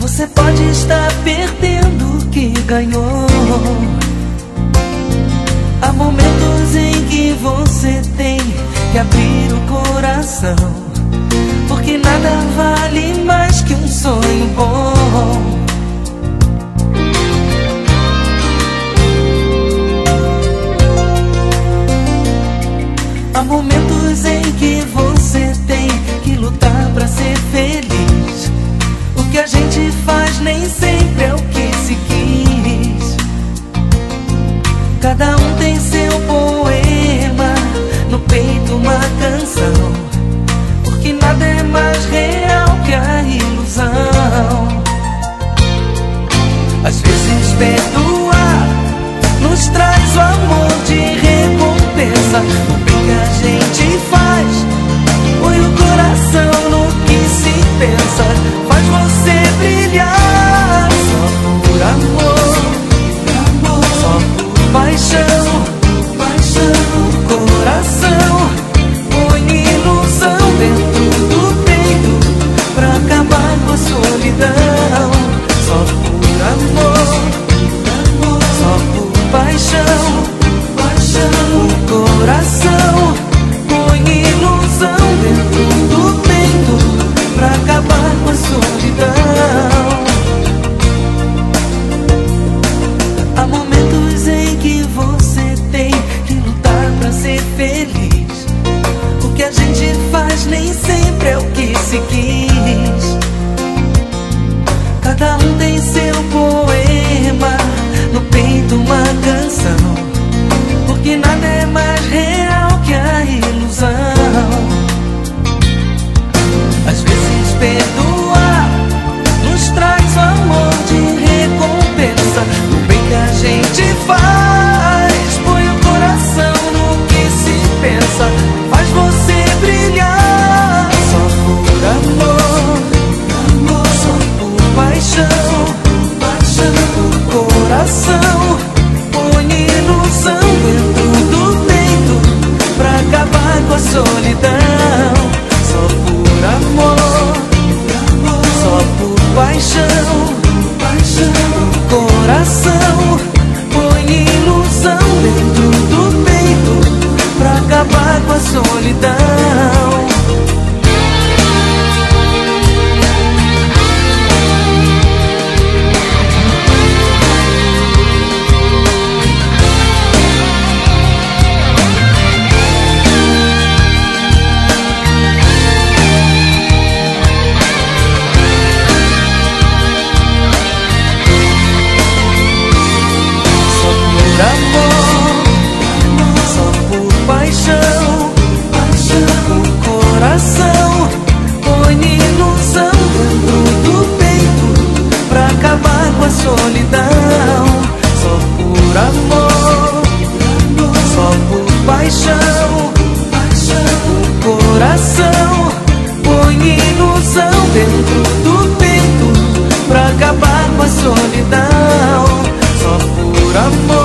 Você pode estar perdendo o que ganhou. Há momentos em que você tem que abrir o coração, porque nada vale mais que um sonho bom. Há momentos em que você tem que lutar pra ser feliz. O que a gente faz nem sempre é o que se quis. Cada um tem seu poema, no peito uma canção, porque nada é mais real que a ilusão. Às vezes perdoar nos traz o amor de recompensa. O bem que a gente faz põe o coração no que se pensa, faz você brilhar. Só por amor, só por paixão, o coração põe ilusão dentro do peito pra acabar com a solidão. Só por amor, só por paixão, o coração põe ilusão dentro do peito pra acabar com a solidão. Há momentos em que você tem que lutar pra ser feliz. O que a gente faz nem sempre é o que se quis. Cada um tem seu poema, no peito uma canção, porque nada é mais real que a ilusão. Às vezes perdoar nos traz o amor de recompensa. O bem que a gente faz põe o coração no que se pensa, faz você brilhar. Só por amor, só por paixão, o coração põe ilusão dentro do peito pra acabar com a solidão. Só por amor, só por paixão, o coração põe ilusão dentro do peito pra acabar com a solidão. Solidão, só por amor, só por paixão, o coração põe ilusão dentro do peito pra acabar com a solidão. Só por amor,